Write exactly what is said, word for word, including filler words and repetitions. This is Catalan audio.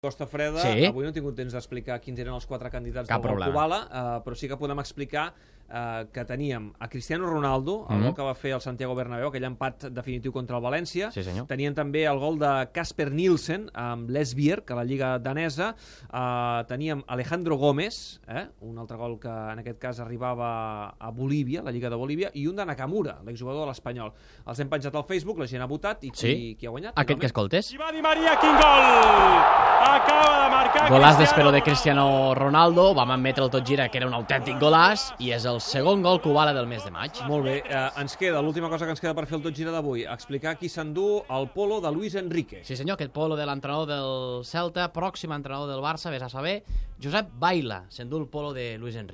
Costa Freda, sí. Avui no he tingut temps d'explicar quins eren els quatre candidats Cap del problema. Kubala, eh, però sí que podem explicar eh, que teníem a Cristiano Ronaldo, el mm. gol que va fer el Santiago Bernabéu, aquell empat definitiu contra el València. Sí, senyor. Tenien també el gol de Kasper Nielsen amb l'Esbjerg, a la Lliga danesa. Eh, teníem Alejandro Gómez, eh, un altre gol que en aquest cas arribava a Bolívia, la Lliga de Bolívia, i un de Nakamura, l'exjugador de l'Espanyol. Els hem penjat al Facebook, la gent ha votat, i qui, sí. qui ha guanyat? Aquest que escoltes. I va Di Maria, quin gol! Acaba de marcar Golàs d'Espero de Cristiano Ronaldo, vam admetre el tot gira que era un autèntic golàs, i és el segon gol Kubala del mes de maig. Molt bé, eh, ens queda, l'última cosa que ens queda per fer el tot gira d'avui, explicar qui s'endú el polo de Luis Enrique. Sí senyor, aquest polo de l'entrenador del Celta, pròxim entrenador del Barça, vés a saber, Josep Baila, s'endú el polo de Luis Enrique.